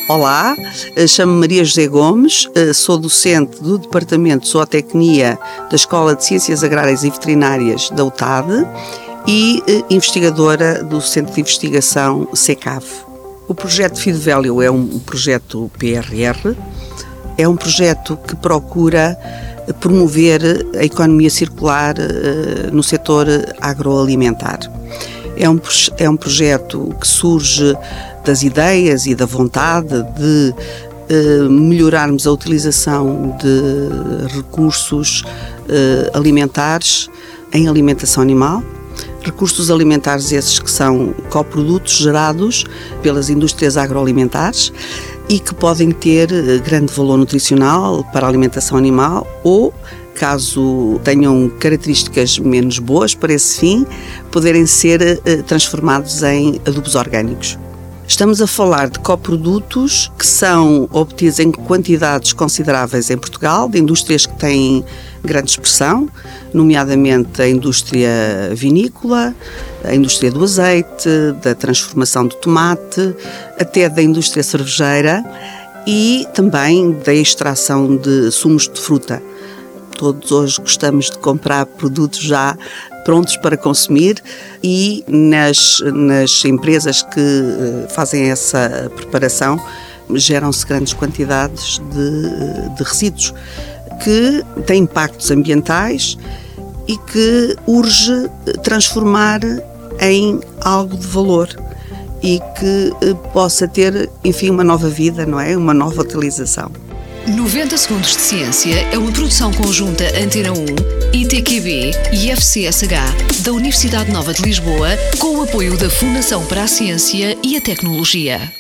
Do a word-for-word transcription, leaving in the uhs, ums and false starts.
Olá, chamo-me Maria José Gomes, sou docente do Departamento de Zootecnia da Escola de Ciências Agrárias e Veterinárias da U T A D e investigadora do Centro de Investigação SECAV. O projeto Feed Value é um projeto P R R, é um projeto que procura promover a economia circular no setor agroalimentar. É um, é um projeto que surge das ideias e da vontade de eh, melhorarmos a utilização de recursos eh, alimentares em alimentação animal. Recursos alimentares esses que são coprodutos gerados pelas indústrias agroalimentares e que podem ter grande valor nutricional para a alimentação animal ou, caso tenham características menos boas para esse fim, poderem ser eh, transformados em adubos orgânicos. Estamos a falar de coprodutos que são obtidos em quantidades consideráveis em Portugal, de indústrias que têm grande expressão, nomeadamente a indústria vinícola, a indústria do azeite, da transformação do tomate, até da indústria cervejeira e também da extração de sumos de fruta. Todos hoje gostamos de comprar produtos já prontos para consumir e nas, nas empresas que fazem essa preparação geram-se grandes quantidades de, de resíduos que têm impactos ambientais e que urge transformar em algo de valor e que possa ter, enfim, uma nova vida, não é? Uma nova utilização. noventa Segundos de Ciência é uma produção conjunta Antena um, I T Q B e F C S H da Universidade Nova de Lisboa, com o apoio da Fundação para a Ciência e a Tecnologia.